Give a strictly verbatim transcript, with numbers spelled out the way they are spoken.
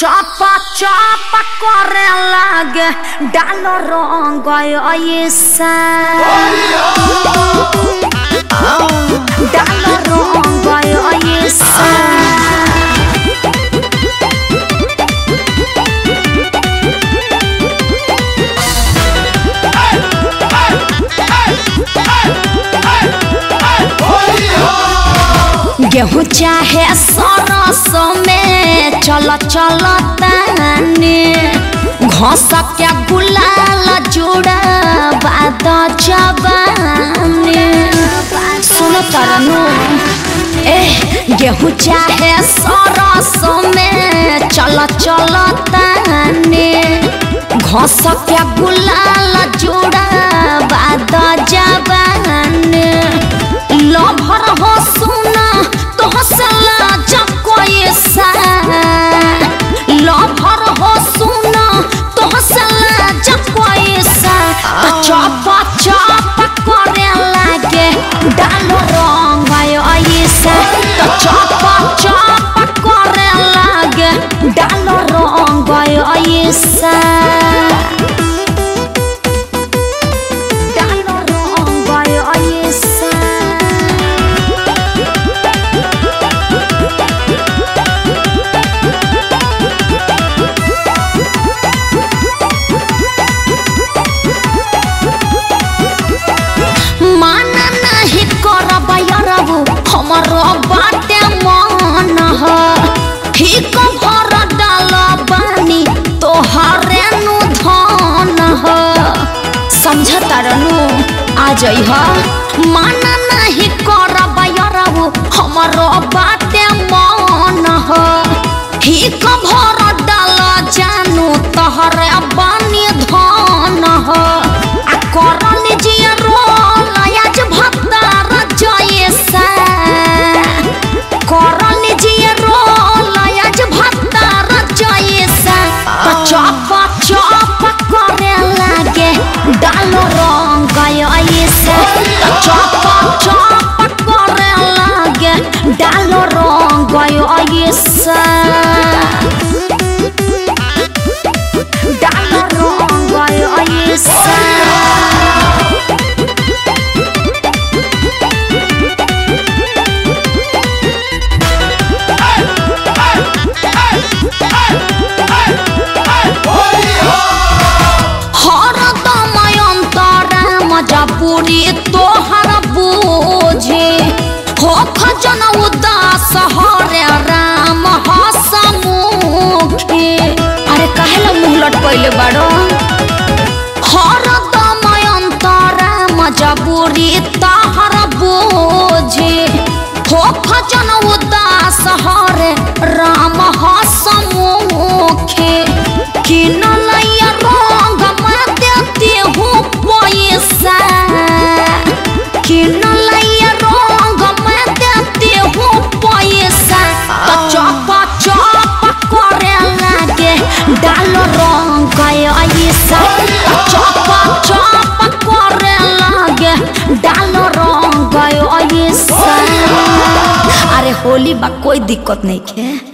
चपा चपा करे लागे डाल रंग ऐसा डाल रंग ऐसा गेहूँ चाहे सरसों में चल चल ताने घास के गुलाल जुड़ा बात जबाने सुनो तरनु ए गेहूँ चाहे सरसों में चल चल ताने घास के गुलाल जुड़ा बात जबाने लभर हो सुना तो हसला जब कोई सा लभर हो सुना तो हसला जब कोई सा तो चपा चपा करे लागे डाल रंग ऐसा तो चपा चपा करे लागे डाल रंग ऐसा हमारो बाटे मन ठीक भर डाल बानी तोहरे नु धन समझता रनु आ जाइ माना नहीं करब यारबू हमारो बाटे मन ठीक भर डाल जानू तोहरे बानी धन आ करन जिया रोल आज भत्तार जैसा करन जिया रोल आज भत्तार जैसा तो चपा चपा करे लागे डाल रंग ऐसा तो चपा चपा करे लागे डाल रंग ऐसा डाल रंग ऐसा पूरी तोहर बूझे हो खजन उदास हरे राम हसमुखे अरे काहेला मुँह लटकैले बाड़ो हर दमय अंतरा मजबूरी तोहर बूझे हो खजन उदास हरे राम हसमुखे किन लैया रंग में देती हूँ पैसा किन लैया रंग में देती हूँ पैसा तो चपा चपा करे लागे डाल रंग ऐसा तो चपा चपा करे लागे डाल रंग ऐसा अरे होली बा कोई दिक्कत नहीं है।